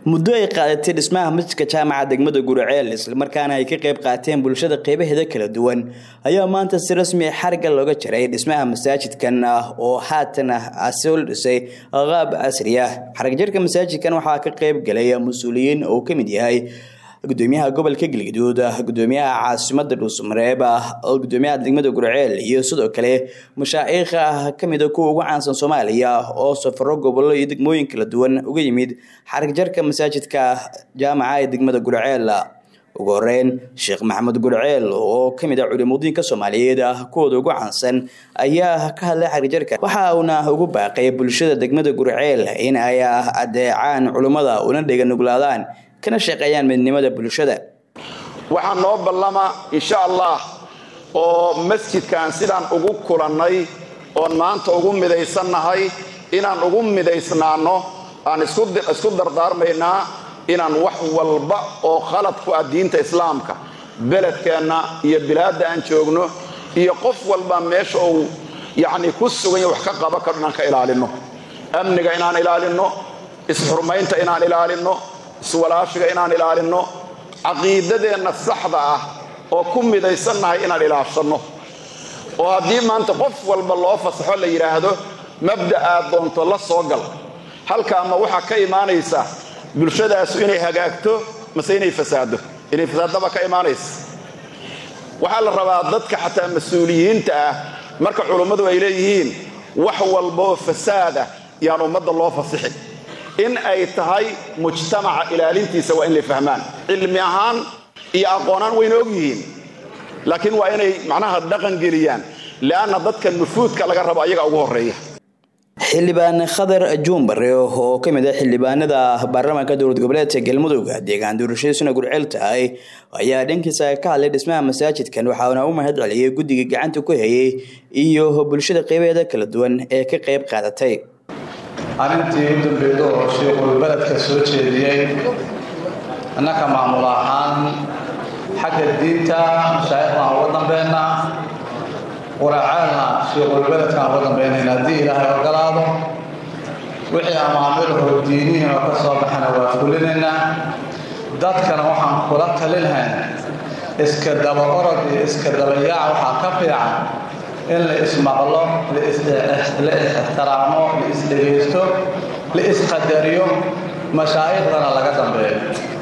muddo ay qaadatay dhismaha masjidka jaamaca degmada Guriceel isla markaana ay ka qayb qaateen bulshada qeybaheeda kala duwan ayaa maanta si rasmi ah xarga looga jaray dhismaha masaajidkan oo haatan asal dhisay qaab casri ah xarga jarka masaajidkan waxaa ka qayb galay mas'uuliyiin oo kamid yahay gudoomiyaha gobolka Galgaduud gudoomiyaha caasimadda Dhuusamareeb gudoomiyaha degmada Guriceel iyo sidoo kale mashaayikha kamid ah kuwa ugu caansan Soomaaliya oo safaro gobollo iyo degmooyin kala duwan uga yimid xarga jarka masaajidka jaamaca ee degmada Guriceel ugu horeyn Sheekh Maxamed Guriceel oo kamid ah culimada Soomaaliyeed kuwooda ugu caansan ayaa ka hadlay xarga jarka waxa uuna ugu baaqay bulshada degmada Guriceel in ay adeecaan culimada una dhigan nuglaadaan kana shaqeeyaan midnimada bulshada waxaan noo ballama insha Allah oo masjidkan sidaan ugu kulannay oo maanta ugu midaysanahay inaan ugu midaysnaano aan isku dardaarmaynaa inaan wax walba oo khalad ku ah diinta islaamka beledkeena iyo bilaada aan joogno iyo qof walba meesha uu ku sugan wax ka qaba karnaan ka ilaalino amniga inaan ilaalino isxurmaynta inaan ilaalino iswalaashiga inaan ilaalino caqiidadeena saxda ah oo ku midaysanahay inaan ilaashano oo hadii maanta qof walba loo fasaxo la yiraahdo mabda'a doonto la soo gal halka ama waxa ka iimaanaysa bulshadaas inay hagaagto mise inay fasaado ka iimaanaysa waxa la rabaa dadka xataa mas'uuliyiinta ah marka culimadu ay leeyihiin wax walba fasaada yaan umada loo fasaxin in ay tahay mujtamaca ilaalintiisa waa in la fahmaan cilmi ahaan iyo aqoonaan weyn og yihiin laakiin waa inay macnaha dhaqan geliyaan laana dadka nufuudka laga rabo ayaga ugu horeeya xildhibaan Khadar Jumbre oo kamid ah xildhibaanada baarlamaanka dowlad goboleedka Galmudug deegaan doorashadiisuna Guriceel tahay ayaa dhankiisa ka hadlay dhismaha masaajidkan waxaana uu mahad celiyay guddiga gacanta ku hayay iyo bulshada qeybaheeda kala duwan ee ka qayb qaadatay arintii u dambeeyay oo sheekul baladka soo jeediyay annaka maamul ahaan xagga diinta mashaayikha ugu dambeeyna waraacana sheekul baladka ugu dambeeyna hadii Ilaahay ogolaado wixii amaamilhu diiniin oo ka soo baxana waa fulinayna dadkana waxaan kula talinahay iska daba orod iska daba yaac waxa ka fiican in la ismaqlo la ixtiraamo la isdhegeysto la isqadariyo mashaayikhana laga dambeeyo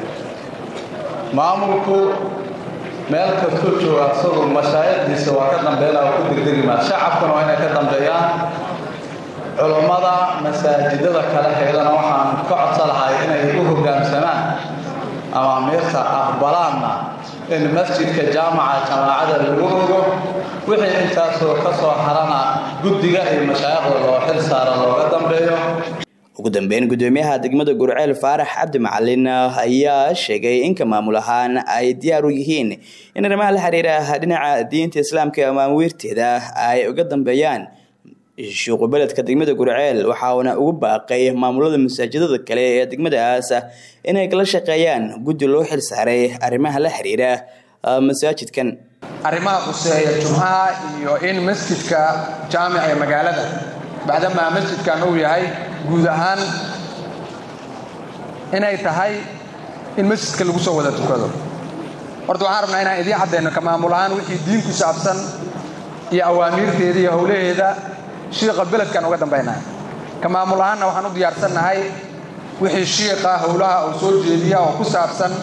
maamulku meel ka jooga asagoo mashaayikhdiisa waa ka dambeeyay oo ku degdegima shacabkuna waa inay ka dambeeyaan culimada masaajidada kala heelana waxaan ka codsanahay inay u hoggaamsanaan amaamiirta aqbalaana in masjidka jaamaca jamaacada lagu ogo wixii intaas oo ka soo harana guddiga iyo mashaayikha loo xil saaro looga dambeeyo ugu dambeyn gudoomiyaha degmada Guriceel Faarax Cabdi Macalin ayaa sheegay in ka maamul ahaan ay diyaar u yihiin in arrimaha la xiriira dhinaca diinta islaamka ama wiirteeda ay uga dambeeyaan sheekul baladka degmada Guriceel waxaana ugu baaqay maamulada masaajidada kale ee degmadaas inay kala shaqeeyaan guddi loo xil saaray arrimaha la xiriira masaajidkan arrimaha quseeya jumcaha iyo in masjidka jaamica ee magaalada baadama masjidkan uu yahay guud ahaan inay tahay in masjidka lagu soo wada tukado horta waxaan rabnaa inaan idin cadeeyno ka maamul ahaan wixii diin ku saabsan iyo awaamirteeda iyo howlaheeda sheekha beledkan uga dambeynaa ka maamul ahaan waxaan u diyaarsanahay wixii sheekha howlaha uu soo jeediya oo ku saabsan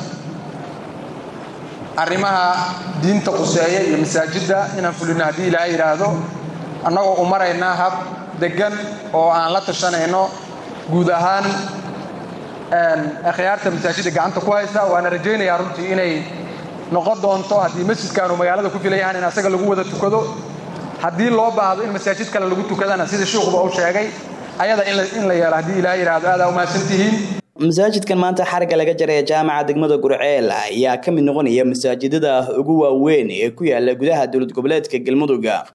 arrimaha diinta quseeya iyo masaajidda inaan fulino hadii Ilaahay yiraahdo annagoo u marayna hab degan oo aan la tashanayno guud ahaan akhyaarta masaajidda gacanta ku haysta waana rajaynayaa runtii inay noqon doonto hadii masjidkan uu magaalada ku filayaan in asaga lagu wada tukado hadii loo baahdo in masaajid kale lagu tukadana sida sheekhuba uu sheegay ayada in la yeelo hadii Ilaahay yiraahdo aad u maasantihiin masaajidkan maanta xarga laga jaray jaamaca degmada Guriceel ayaa kamid noqonaya masaajidada ugu waaweyn ee ku yaala gudaha dowlad goboleedka Galmudug